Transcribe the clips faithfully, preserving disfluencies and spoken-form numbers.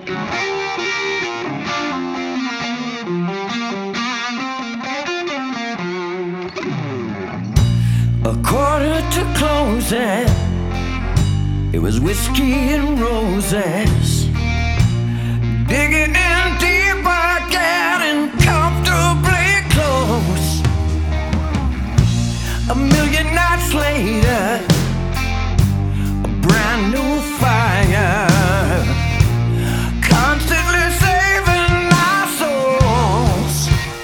A quarter to closing, it was whiskey and roses. Digging in deeper, getting comfortably close. A million nights later, a brand new fire, constantly saving our souls.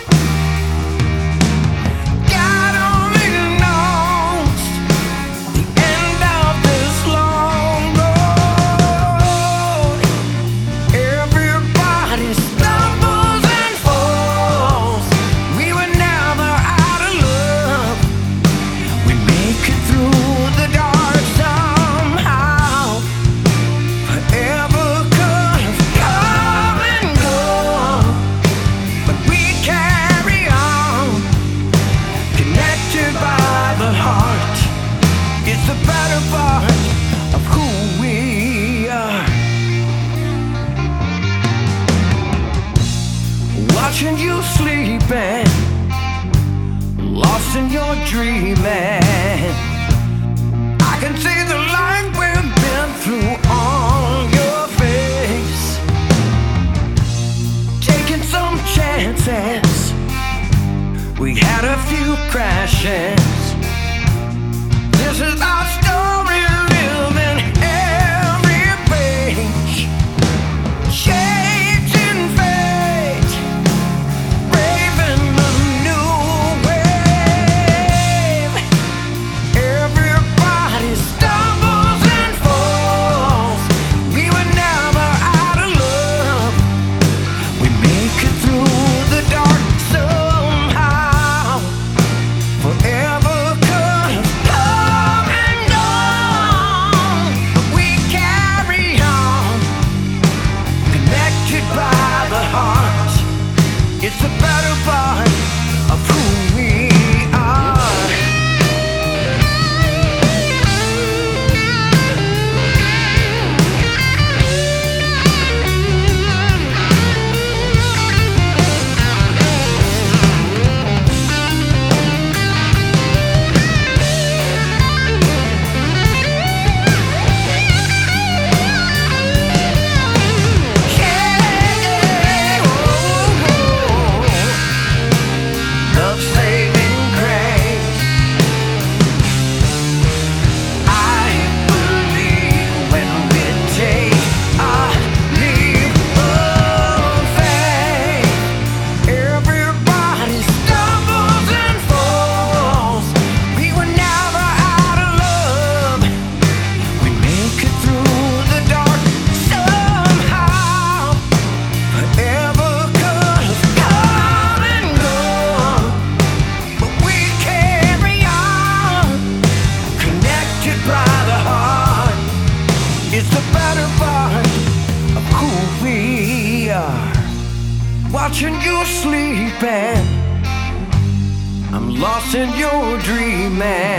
God only knows the end of this long road. Everybody stumbles and falls. We were never out of love. We make it through the dark somehow. Forever could have come and gone, but we carry on, connected by the heart. It's the better part of who we are. Watching you sleeping, lost in your dreaming. I can see the light we've been through on your face. Taking some chances, we had a few crashes. This is our story, living every page. Shades in fate, braving a new wave. Everybody stumbles and falls. We were never out of love. We make it through the dark somehow. Forever could have come and gone, but we carry on, connected by the heart. It's the better part of who we are. Yeah, oh, love saving grace. I believe when we take our leap of faith. Everybody stumbles and falls. We were never out of love. We make it through the dark somehow. Forever could have come and gone, but we carry on, connected by the heart. It's the better part of who we are. Watching you sleeping, I'm lost in your dreaming.